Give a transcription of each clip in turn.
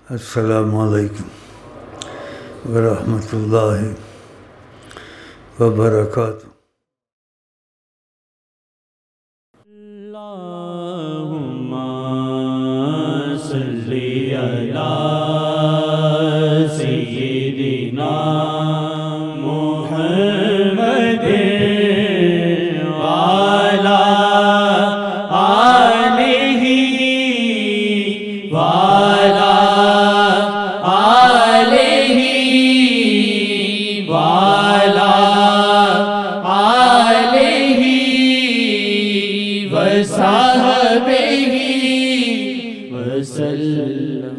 السلام علیکم ورحمۃ اللہ وبرکاتہ۔ اللہم صلی علی سیدنا محمد وعلی آلہ وعلی آلہ وعلی آلہ وصحبہ وسلم۔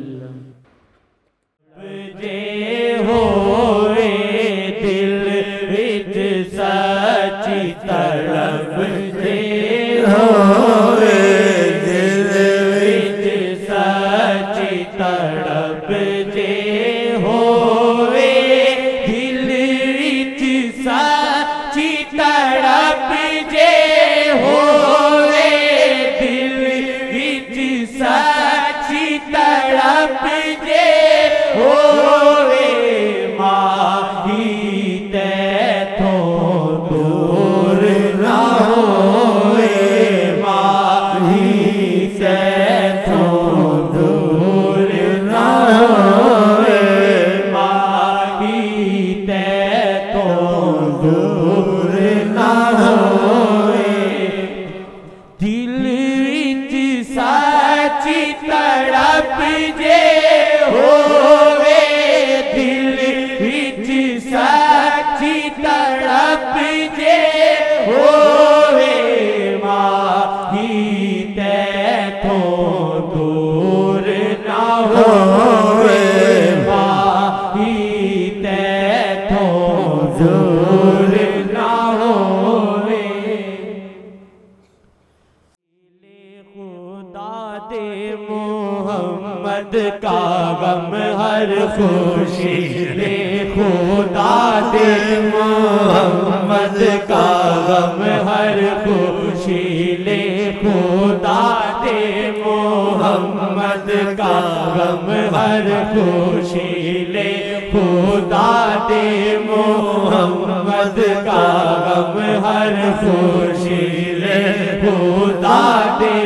جے ہوئے دل وچ سچی طرف، جے ہوئے دل وچ سچی طرف، جے ہوئے دل وچ سچی طرف، جے ہوئے دل وچ سچی طرف، جے ہوئے ماہی تیتھوں دور نہ ہوئے، ماہی تیتھوں دور نہ ہوئے، ماہی تیتھوں دور نہ ہوئے، دل وچ سچی تڑپ جے ہوئے، دل وچ سچی تڑپ جے ہوئے، ماہی تیتھوں دور نہ ہوئے، ماہی تیتھوں دور نہ ہوئے۔ خدا دے محمد کا غم ہر خوشی لے، خدا دے محمد کا غم ہر خوشی لے، خدا دے محمد کا غم ہر خوشی لے، خدا دے محمد کا غم ہر خوشی لے، خدا دے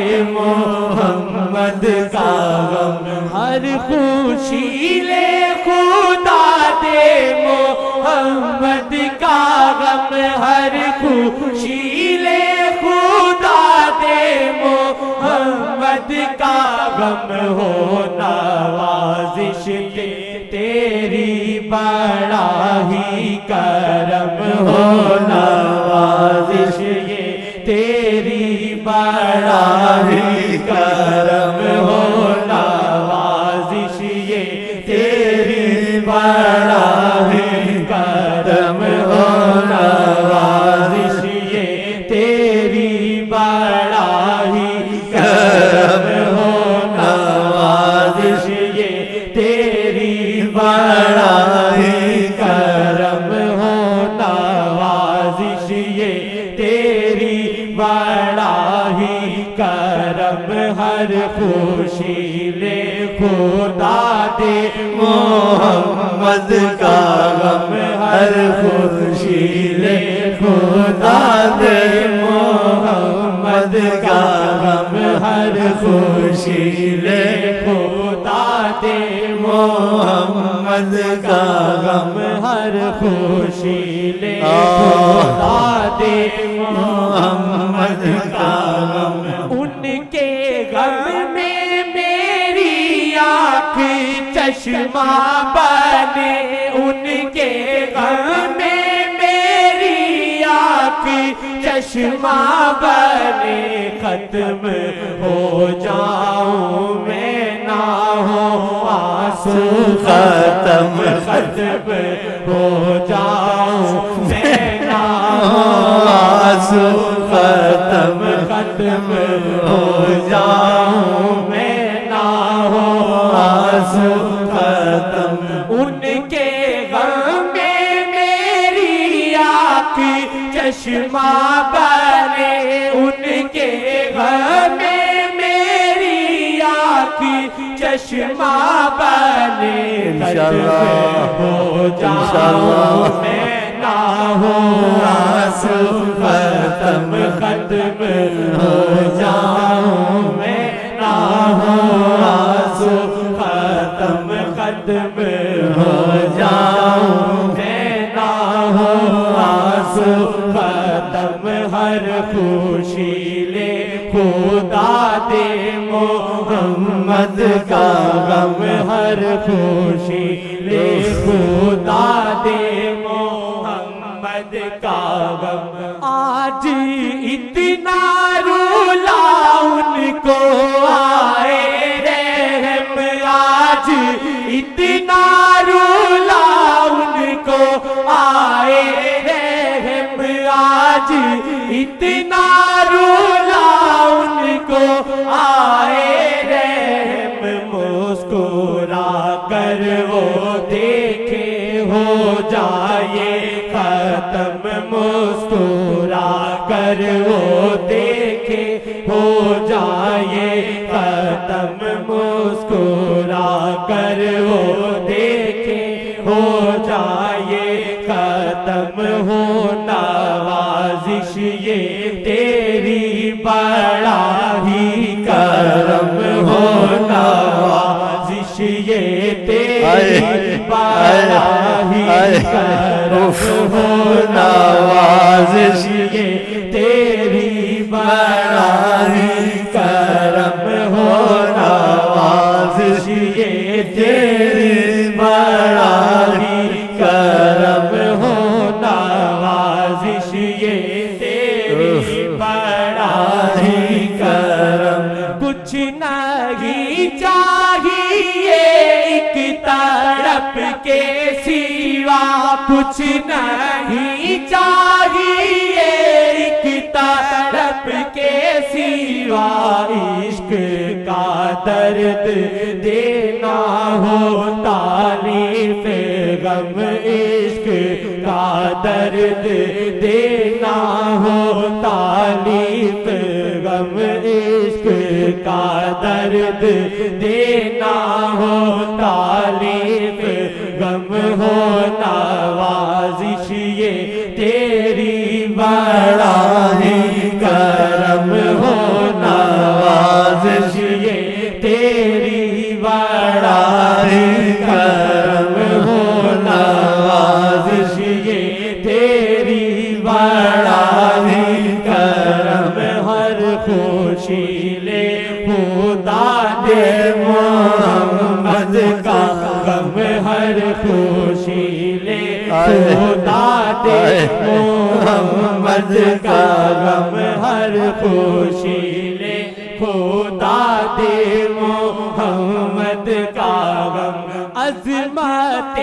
محمد کا غم ہر خوشی لے، خدا دے محمد کا غم ہر خوشی لے، خدا دے محمد کا غم ہو نوازش تیری بڑا ہی کرم ہو نوازش یہ تیری بڑا ہی کرم ہو نوازش یہ تیری بڑا ہی کرم ہو نوازش یہ تیری بڑا ہی کرم ہو نوازش یہ تیری بڑا ہی کرم ہو نوازش یہ تیری بڑا ہی کرم ہر خوشی لے، خدا دے محمد کا غم ہر خوشی لے، خدا دے محمد کا غم ہر خوشی لے، خدا دے محمد کا غم ہر خوشی لے، خدا دے محمد کا غم۔ ان کے غم میں میری آنکھ چشمہ بنے، ان کے غم میں میری آنکھ چشمہ بنے، ختم ہو جاؤں میں نہ ہو آنسو ختم، ختم ہو جاؤں میں نہ ہو آنسو ختم، ختم ہو جاؤں میں نہ ہو آنسو ختم۔ ان کے غم میں میری آنکھ چشمہ بنے، ان کے غم میں میری آنکھ چشمہ بنے انشاءاللہ ہو جاؤں میں نہ ہو آنسو ختم ختم ہو جاؤں میں نہ ہو آنسو ختم ختم ہو جاؤں میں نہ ہو آنسو ختم ہر خوشی لے خدا دے محمد کا غم ہر خوشی لے خدا دے محمد کا غم آج اتنا رولا ان کو آئے رحم آج اتنا رولا ان کو آئے رحم آج اتنا رولا ان کو آئے رحم مسکرا کر وہ دیکھے ہو جائے ختم مسکرا کر وہ دیکھے ہو جائے ختم مسکرا کر وہ دیکھے ہو جائے ختم ہو نوازش یہ تیری بڑا ہی کرم ہو نوازش یہ تیری بڑا ہی کرم ہو نوازش یہ تیری بڑا ہی کرم ہو نوازش یہ تیری بڑا ہی کرم ہو نوازش یہ تیری بڑا ہی کرم کچھ نہیں چاہیے ایک طرف کے سوا کچھ نہیں چاہیے ایک طرف کے سوا عشق کا درد دینا ہو تعریف غم عشق کا درد دینا ہو تعریف غم عشق کا درد دینا ہو تعریف غم ہو نوازش یہ تیری بڑا ہی کرم ہو نوازش یہ تیری بڑا ہی کرم ہو نوازش یہ تیری بڑا ہی کرم ہر خوشی لے خدا دے محمد کا غم ہر خوشی لے خدا دے محمد کا غم ہر خوشی لے خدا دے محمد کا غم عظمت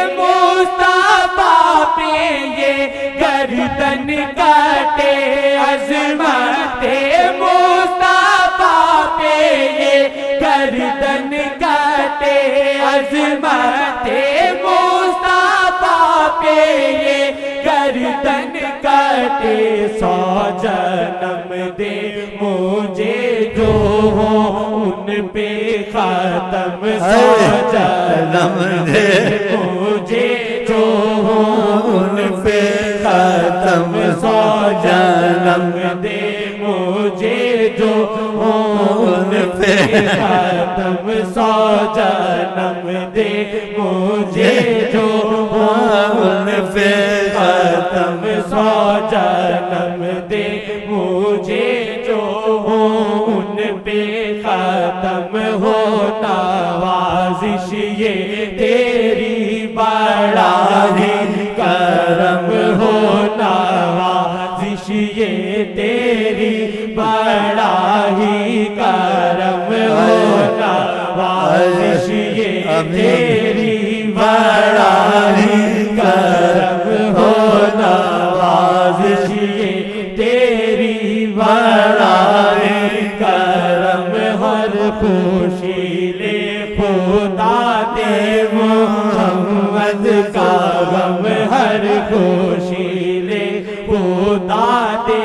مصطفیٰ پہ یہ گردن کٹے عظمت مصطفیٰ پہ یہ گردن کٹے عظمت مصطفیٰ پہ یہ گردن کٹے سو جنم دے مجھے جو ہوں ان پہ ختم سو جنم دے مجھے جو ہوں ان پہ ختم سو جنم دے مجھے جو ہوں ان پہ ختم سو جنم دے مجھے جو ہوں ان پہ ختم سو جنم دے مجھے جو ہوں ان پہ ختم ہو نوازش یہ تیری بڑا ہی کرم ہو نوازش یہ تیری بڑا ہی کرم ہو نوازش یہ تیری بڑا ہی کرم ہو نوازش یہ تیری بڑا ہی کرم ہر خوشی لے خدا دے محمد کا غم ہر خوشی لے خدا دے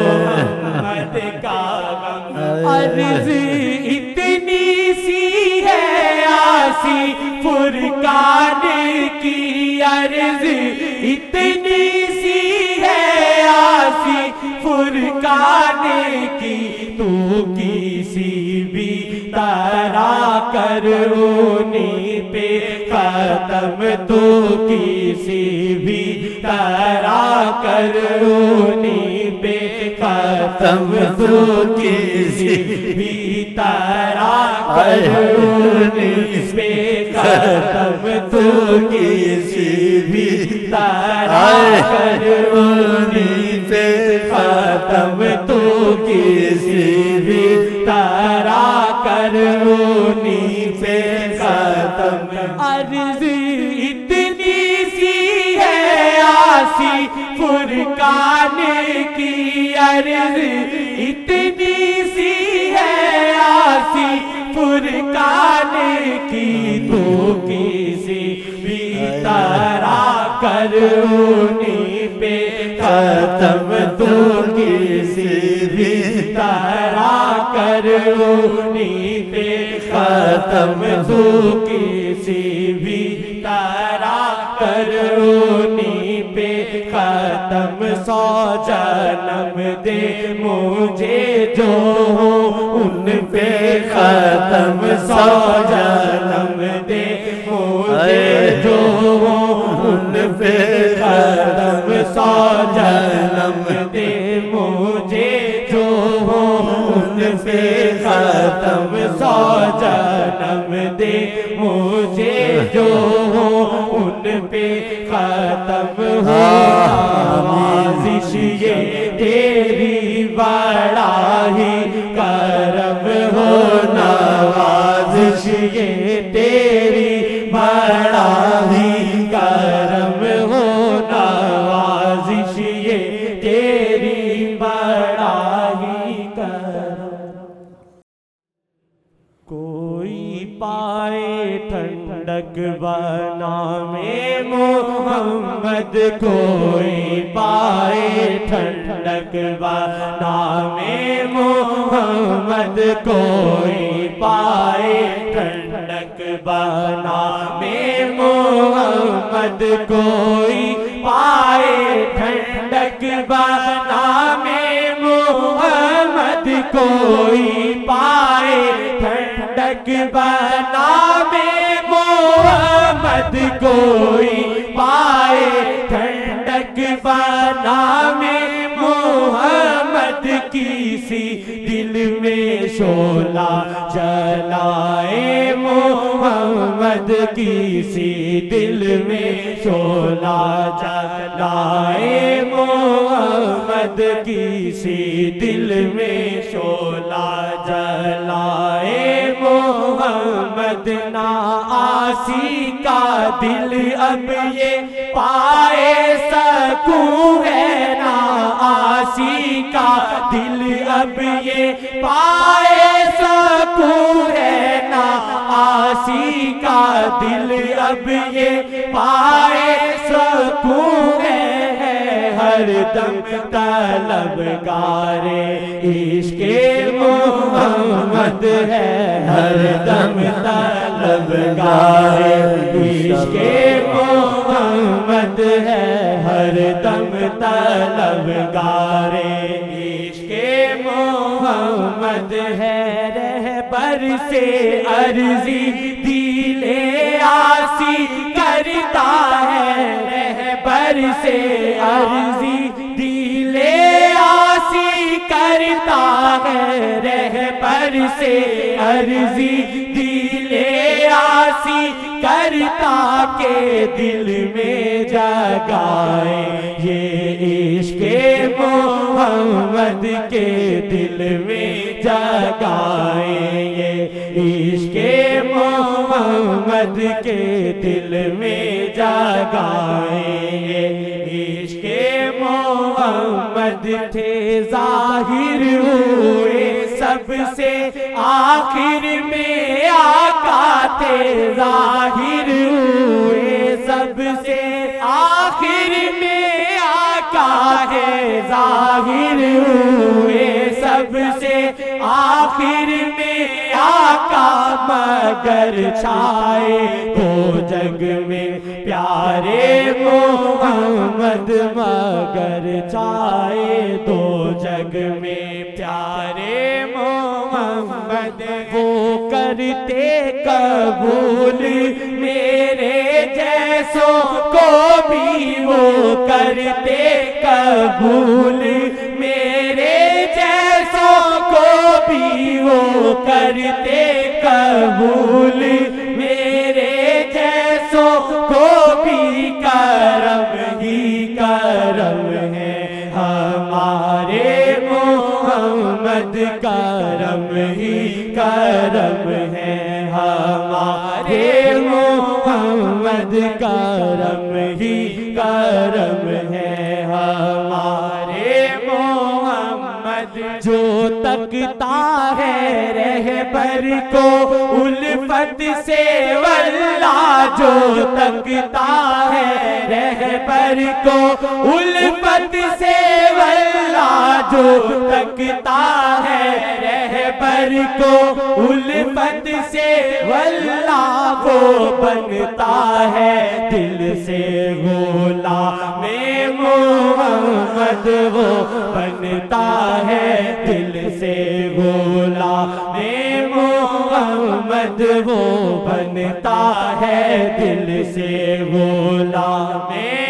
محمد کا غم عرض اتنی سی ہے عرض اتنی سی ہے آسی فرقان کی، تو کسی بھی طرح کر انہیں پہ ختم، تو کسی بھی طرح کر انہیں پہ ختم، تو کسی بھی طرح کر انہیں پہ ختم، تو کسی بھی طرح کر انہیں پہ ختم، تو کسی بھی طرح کر انہیں پہ ختم۔ عرض اتنی سی ہے آسی فرقان کی، عرض اتنی سی ہے آسی فرقان کی، تو کسی بھی طرح کر انہیں پہ ختم، تو کسی بھی طرح کر انہیں پہ ختم، تو کسی بھی طرح کر انہیں پہ ختم۔ 100 جنم دے مجھے جو ان پہ ختم، 100 جنم دے مجھے جو ان پہ ختم، 100 جنم دے مجھے جو ان پہ ختم، 100 جنم دے مجھے جو ان پہ ختم ہو۔ نوازش یہ تیری بڑا ہی کرم ہو، نوازش یہ تیری بڑا ہی کرم ہو، نوازش یہ تیری بڑا ہی کرم۔ کوئی پائے ٹھنڈک بنام محمد، کوئی پائے ٹھنڈک بنام محمد، کوئی پائے ٹھنڈک بنام محمد، کوئی پائے ٹھنڈک بنام محمد، کوئی پائے ٹھنڈک بنام محمد، کوئی پائے ٹھنڈک بنام محمد، کسی دل میں شعلہ جلائے محمد، کسی دل میں شعلہ جلائے محمد، کسی دل میں شعلہ جلائے محمد۔ نا آسی کا دل اب یہ پائے سکون ہے، نا آسی کا دل اب یہ پائے سکون ہے، نا آسی کا دل اب یہ پائے سکون ہے، ہر دم طلبگار عشق محمد ہے، ہر دم طلبگار عشق محمد ہے، ہر دم طلبگار عشق محمد ہے۔ رہبر سے عرضی دل آسی کرتا ہے، رہبر سے عرضی دل آسی کرتا ہے، رہبر سے عرضی دل آسی کرتا کہ دل میں جگائے یہ عشق محمد کے دل میں جگائے یہ عشق محمد کے دل میں جگائے یہ عشق محمد تھے ظاہر ہوئے سب سے آخر میں آقا تھے ظاہر ہوئے سب سے آخر میں آقا ہے ظاہر ہوئے سب سے آخر میں آقا کا مگر چھائے دو جگ میں پیارے محمد مگر چھائے دو جگ میں پیارے محمد وہ کرتے قبول میرے جیسوں کو بھی وہ کرتے قبول میرے جیسوں کو بھی وہ کرتے قبول میرے جیسوں کو بھی کرم ہی کرم ہے ہمارے محمد کرم ہی کرم ہے ہمارے محمد کرم ہی کرم ہے ہمارے محمد جو تکتا ہے رہبر کو الفت سے واللہ جو تکتا ہے رہبر کو الفت سے واللہ جو تکتا ہے رہبر کو الفت سے واللہ وہ بنتا ہے دل سے غلام محمد وہ بنتا ہے دل سے غلام محمد وہ بنتا ہے دل سے غلام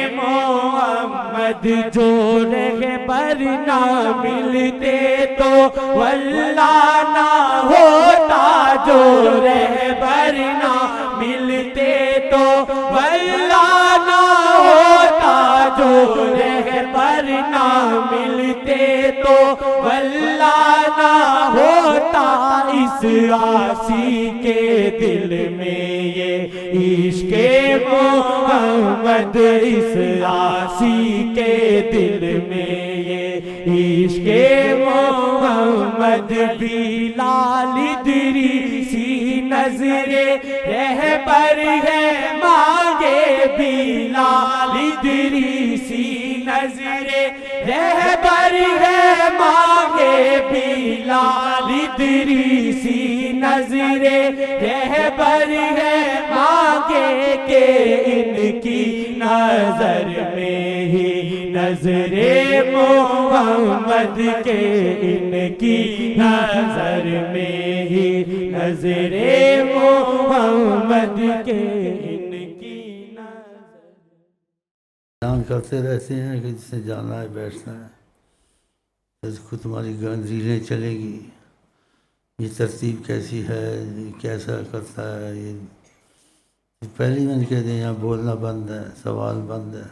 محمد جو رہبر نہ ملتے تو واللہ نہ ہوتا جو رہبر نہ ملتے تو واللہ نہ ہوتا جو رہبر نہ ملتے تو واللہ نہ ہوتا اس عاصی کے دل میں یہ عشق محمد اس عاصی کے دل میں یہ عشق محمد بلال ادریسی نظر رہبر ہے مانگے بلال ادریسی نظر رہبر ہے مانگے بلال ادریسی نظر رہبر ہے مانگے کہ ان کی نظر میں ہی نظر محمد کے ان کی نظر میں ہی نظر محمد کے ان کی نظر اعلان کرتے رہتے ہیں کہ جسے جانا ہے بیٹھنا ہے اس کو تمہاری ریلیں چلے گی یہ ترتیب کیسی ہے کیسا کرتا ہے یہ پہلی میں نے کہہ دیا یہاں بولنا بند ہے سوال بند ہے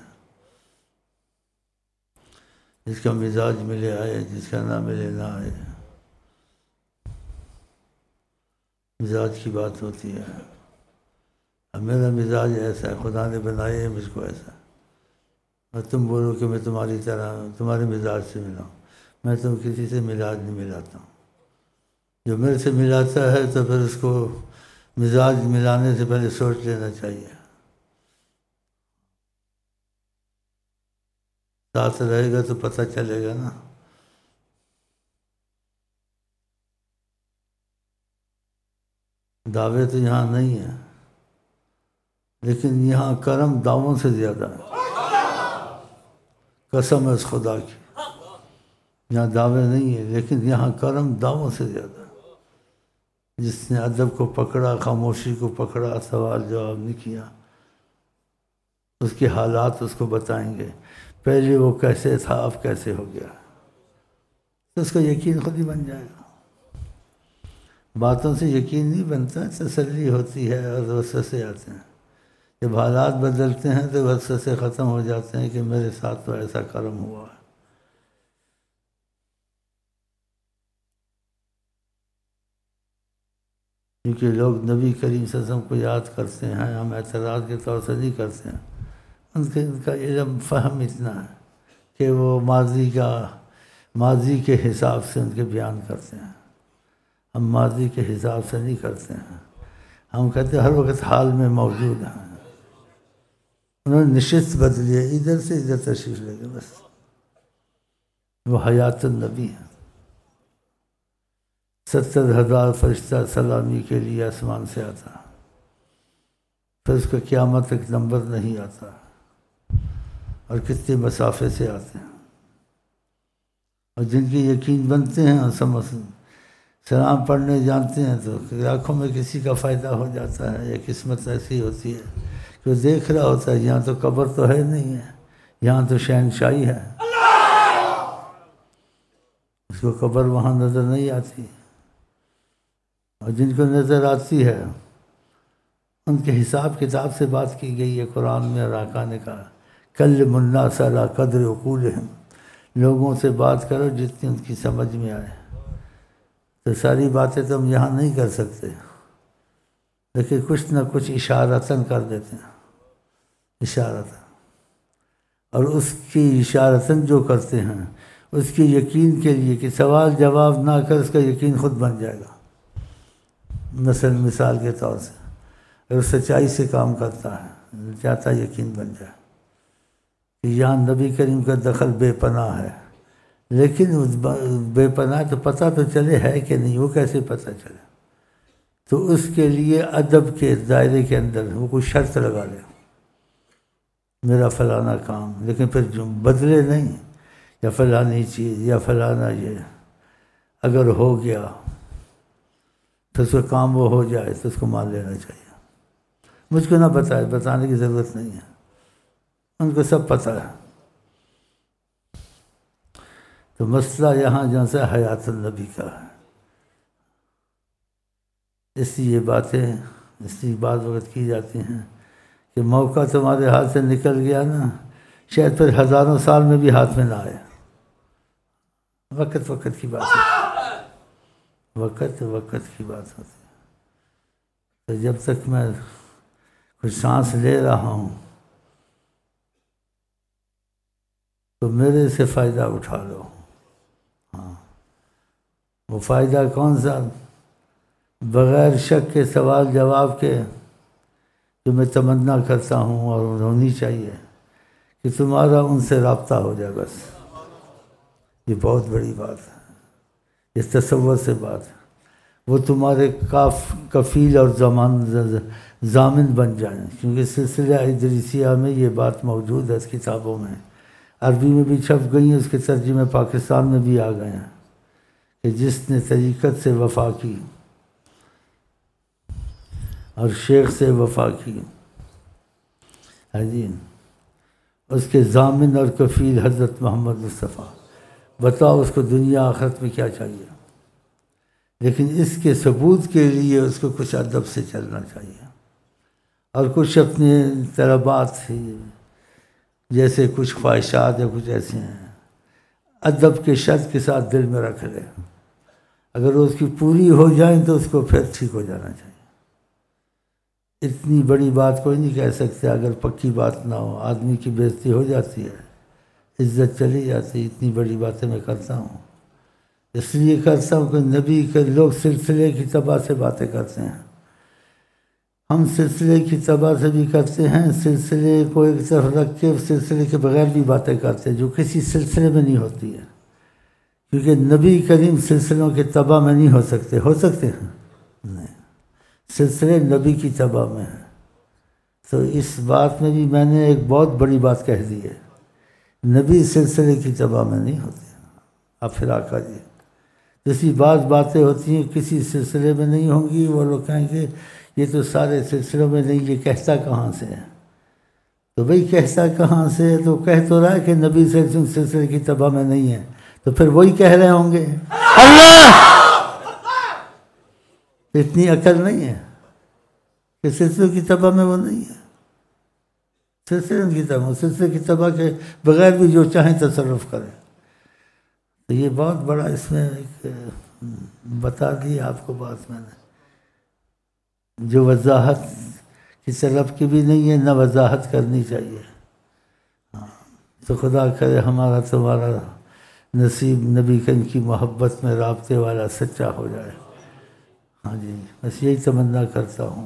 جس کا مزاج ملے آئے جس کا نہ ملے نہ آئے مزاج کی بات ہوتی ہے اب میرا مزاج ایسا ہے خدا نے بنایا ہے مجھ کو ایسا اور تم بولو کہ میں تمہاری طرح تمہارے مزاج سے ملا ہوں میں تم کسی سے مزاج نہیں ملاتا ہوں جو میرے سے ملاتا ہے تو پھر اس کو مزاج ملانے سے پہلے سوچ لینا چاہیے ساتھ رہے گا تو پتہ چلے گا نا دعوے تو یہاں نہیں ہیں لیکن یہاں کرم دعووں سے زیادہ ہے قسم ہے اس خدا کی یہاں دعوے نہیں ہیں لیکن یہاں کرم دعووں سے زیادہ ہے جس نے ادب کو پکڑا خاموشی کو پکڑا سوال جواب نہیں کیا اس کے حالات اس کو بتائیں گے پہلے وہ کیسے تھا اب کیسے ہو گیا تو اس کا یقین خود ہی بن جائے گا باتوں سے یقین نہیں بنتا تسلی ہوتی ہے اور وسوسے آتے ہیں جب حالات بدلتے ہیں تو وسوسے ختم ہو جاتے ہیں کہ میرے ساتھ تو ایسا کرم ہوا ہے کیونکہ لوگ نبی کریم صلی اللہ علیہ وسلم کو یاد کرتے ہیں ہم اعتراض کے طور سے نہیں کرتے ہیں ان کا علم فہم اتنا ہے کہ وہ ماضی کے حساب سے ان کے بیان کرتے ہیں ہم ماضی کے حساب سے نہیں کرتے ہیں ہم کہتے ہیں ہر وقت حال میں موجود ہیں انہوں نے نشست بدلی ہے ادھر سے ادھر تشریف لے گئے بس وہ حیات النبی ہیں 70,000 فرشتہ سلامی کے لیے آسمان سے آتا، پھر اس کا قیامت تک نمبر نہیں آتا، اور کتنے مسافے سے آتے ہیں، اور جن کی یقین بنتے ہیں اور سلام پڑھنے جانتے ہیں تو آنکھوں میں کسی کا فائدہ ہو جاتا ہے، یا قسمت ایسی ہوتی ہے کہ وہ دیکھ رہا ہوتا ہے یہاں تو قبر تو ہے نہیں ہے، یہاں تو شہنشاہی ہے، اس کو قبر وہاں نظر نہیں آتی، اور جن کو نظر آتی ہے ان کے حساب کتاب سے بات کی گئی ہے قرآن میں، اور آقا نے کہا کلموا الناس علی قدر عقولہم، لوگوں سے بات کرو جتنی ان کی سمجھ میں آئے، تو ساری باتیں تو ہم یہاں نہیں کر سکتے، لیکن کچھ نہ کچھ اشارتاً کر دیتے ہیں، اشارتاً، اور اس کی اشارتاً جو کرتے ہیں اس کی یقین کے لیے کہ سوال جواب نہ کر اس کا یقین خود بن جائے گا، مثال کے طور سے اگر سچائی سے کام کرتا ہے چاہتا یقین بن جائے کہ یہاں نبی کریم کا دخل بے پناہ ہے، لیکن اس بے پناہ تو پتہ تو چلے ہے کہ نہیں، وہ کیسے پتہ چلے؟ تو اس کے لیے ادب کے دائرے کے اندر وہ کوئی شرط لگا لے، میرا فلانا کام، لیکن پھر جو بدلے نہیں، یا فلانی چیز یا فلانا یہ اگر ہو گیا تو اس کا کام وہ ہو جائے تو اس کو مان لینا چاہیے، مجھ کو نہ بتائے، بتانے کی ضرورت نہیں ہے، ان کو سب پتہ ہے۔ تو مسئلہ یہاں جہاں سے حیات النبی کا ہے، اس لیے باتیں اس لیے بعض وقت کی جاتی ہیں کہ موقع تمہارے ہاتھ سے نکل گیا نا، شاید پھر ہزاروں سال میں بھی ہاتھ میں نہ آئے، وقت کی بات ہوتی، وقت کی بات ہوتی ہے۔ تو جب تک میں کچھ سانس لے رہا ہوں تو میرے سے فائدہ اٹھا لو، ہاں، وہ فائدہ کون سا؟ بغیر شک کے سوال جواب کے جو میں تمنا کرتا ہوں اور ہونی چاہیے کہ تمہارا ان سے رابطہ ہو جائے، بس یہ بہت بڑی بات ہے، اس تصور سے بات ہے، وہ تمہارے کفیل اور ضامن بن جائیں، کیونکہ سلسلہ ادریسیہ میں یہ بات موجود ہے، اس کتابوں میں عربی میں بھی چھپ گئی ہیں، اس کے ترجمے پاکستان میں بھی آ گئے ہیں کہ جس نے طریقت سے وفا کی اور شیخ سے وفا کی، ہاں جی، اس کے ضامن اور کفیل حضرت محمد مصطفیٰ، بتاؤ اس کو دنیا آخرت میں کیا چاہیے؟ لیکن اس کے ثبوت کے لیے اس کو کچھ ادب سے چلنا چاہیے، اور کچھ اپنے طلبات جیسے کچھ خواہشات یا کچھ ایسے ہیں، ادب کے شرط کے ساتھ دل میں رکھ لے، اگر اس کی پوری ہو جائیں تو اس کو پھر ٹھیک ہو جانا چاہیے۔ اتنی بڑی بات کوئی نہیں کہہ سکتے اگر پکی بات نہ ہو، آدمی کی بے عزتی ہو جاتی ہے، عزت چلی جاتی ہے، اتنی بڑی باتیں میں کرتا ہوں، اس لیے کرتا ہوں کہ نبی کے لوگ سلسلے کی تباہ سے باتیں کرتے ہیں، ہم سلسلے کی تباہ سے بھی کرتے ہیں، سلسلے کو ایک طرف رکھ کے سلسلے کے بغیر بھی باتیں کرتے ہیں جو کسی سلسلے میں نہیں ہوتی ہے، کیونکہ نبی کریم سلسلوں کے تباہ میں نہیں ہو سکتے ہیں؟ نہیں، سلسلے نبی کی تباہ میں ہیں۔ تو اس بات میں بھی میں نے ایک بہت بڑی بات کہہ دی ہے، نبی سلسلے کی تباہ میں نہیں ہوتے، اب پھر آقا جی جیسی بعض باتیں ہوتی ہیں کسی سلسلے میں نہیں ہوں گی، وہ لوگ کہیں گے یہ تو سارے سلسلوں میں نہیں، یہ کہتا کہاں سے ہے؟ تو بھئی کہتا کہاں سے ہے؟ تو کہہ تو رہا ہے کہ نبی سلسلے کی تباہ میں نہیں ہے، تو پھر وہی کہہ رہے ہوں گے اللہ، اتنی عقل نہیں ہے کہ سلسلے کی تباہ میں وہ نہیں ہے، سلسلے کی تباہ کے بغیر بھی جو چاہیں تصرف کریں۔ تو یہ بہت بڑا اس میں ایک بتا دی آپ کو بات میں نے، جو وضاحت کی طلب کی بھی نہیں ہے، نہ وضاحت کرنی چاہیے۔ تو خدا کرے ہمارا تمہارا نصیب نبی کریم کی محبت میں رابطے والا سچا ہو جائے، ہاں جی، بس یہی تمنا کرتا ہوں،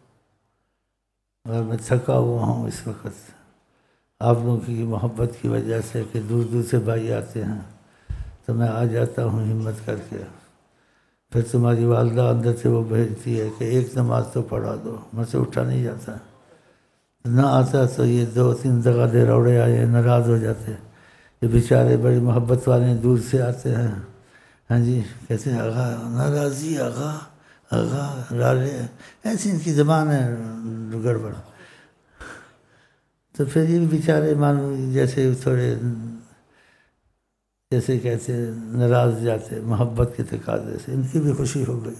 اور میں تھکا ہوا ہوں اس وقت آپ لوگوں کی محبت کی وجہ سے کہ دور دور سے بھائی آتے ہیں تو میں آ جاتا ہوں ہمت کر کے، پھر تمہاری والدہ اندر سے وہ بھیجتی ہے کہ ایک نماز تو پڑھا دو، مجھ سے اٹھا نہیں جاتا، نہ آتا تو یہ 2-3 دگا دے روڑے آئے ناراض ہو جاتے، یہ بیچارے بڑی محبت والے دور سے آتے ہیں، ہاں جی کہتے ہیں آغا ناراضی، آغا آغا لالے، ایسی ان کی زبان ہے گڑبڑ۔ تو پھر یہ بیچارے معلوم جیسے تھوڑے جیسے کہتے ہیں ناراض جاتے محبت کے تقاضے سے، ان کی بھی خوشی ہو گئی۔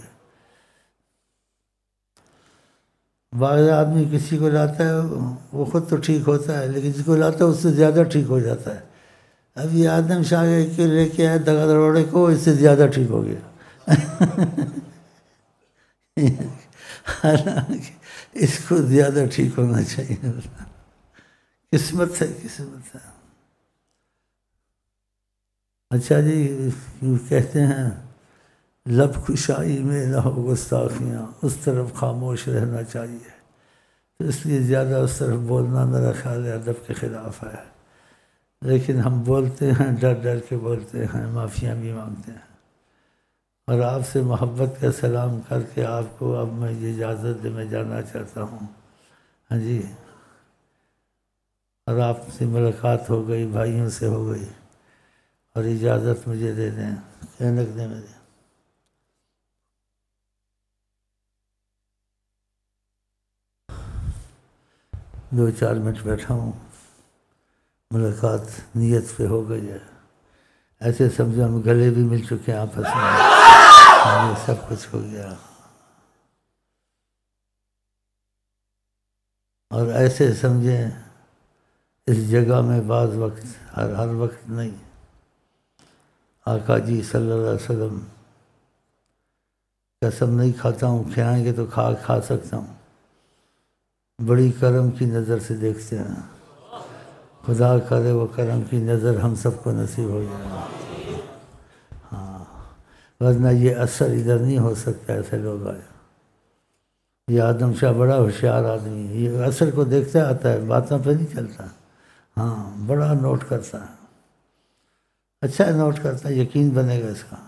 بعض آدمی کسی کو لاتا ہے وہ خود تو ٹھیک ہوتا ہے، لیکن جس کو لاتا ہے اس سے زیادہ ٹھیک ہو جاتا ہے۔ اب یہ آدم شاہ کے لے کے آئے دگا دروڑے کو، اس سے زیادہ ٹھیک ہو گیا حالانکہ اس کو زیادہ ٹھیک ہونا چاہیے، قسمت ہے قسمت ہے۔ اچھا جی کہتے ہیں لب کشائی میں نہ ہو گستاخیاں، اس طرف خاموش رہنا چاہیے، تو اس لیے زیادہ اس طرف بولنا میرا خیال ہے ادب کے خلاف ہے، لیکن ہم بولتے ہیں ڈر ڈر کے بولتے ہیں، معافیاں بھی مانگتے ہیں، اور آپ سے محبت کا سلام کر کے آپ کو اب میں یہ اجازت دے میں جانا چاہتا ہوں، ہاں جی، اور آپ سے ملاقات ہو گئی، بھائیوں سے ہو گئی، اور اجازت مجھے دے دیں، اینک دیں مجھے۔ 2-4 منٹ بیٹھا ہوں، ملاقات نیت پہ ہو گئی ہے، ایسے سمجھو ہم گلے بھی مل چکے ہیں آپس میں، یہ سب کچھ ہو گیا، اور ایسے سمجھیں اس جگہ میں بعض وقت ہر وقت نہیں، آقا جی صلی اللہ علیہ وسلم قسم نہیں کھاتا ہوں، کھلائیں گے تو کھا سکتا ہوں، بڑی کرم کی نظر سے دیکھتے ہیں، خدا کرے وہ کرم کی نظر ہم سب کو نصیب ہو جائے، ہاں، ورنہ یہ اثر ادھر نہیں ہو سکتا، ایسے لوگ آئے۔ یہ آدم شاہ بڑا ہوشیار آدمی ہے، یہ اثر کو دیکھتا آتا ہے، باتوں پہ نہیں چلتا، ہاں بڑا نوٹ کرتا ہے، اچھا نوٹ کرتا ہے، یقین بنے گا اس کا۔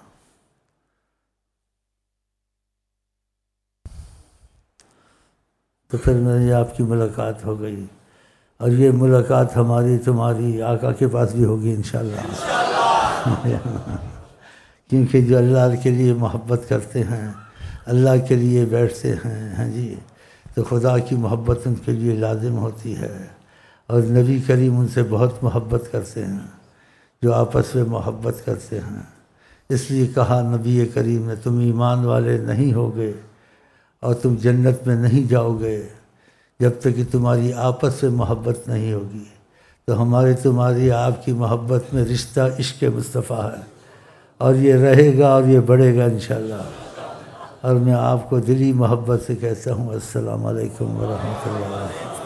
تو پھر میری آپ کی ملاقات ہو گئی، اور یہ ملاقات ہماری تمہاری آقا کے پاس بھی ہوگی انشاءاللہ کیونکہ جو اللہ کے لیے محبت کرتے ہیں، اللہ کے لیے بیٹھتے ہیں، ہاں جی، تو خدا کی محبت ان کے لیے لازم ہوتی ہے، اور نبی کریم ان سے بہت محبت کرتے ہیں، جو آپس میں محبت کرتے ہیں، اس لیے کہا نبی کریم نے تم ایمان والے نہیں ہوگے اور تم جنت میں نہیں جاؤ گے جب تک کہ تمہاری آپس میں محبت نہیں ہوگی، تو ہماری تمہاری آپ کی محبت میں رشتہ عشق مصطفیٰ ہے، اور یہ رہے گا اور یہ بڑھے گا انشاءاللہ۔ اور میں آپ کو دلی محبت سے کہتا ہوں السلام علیکم ورحمۃ اللہ۔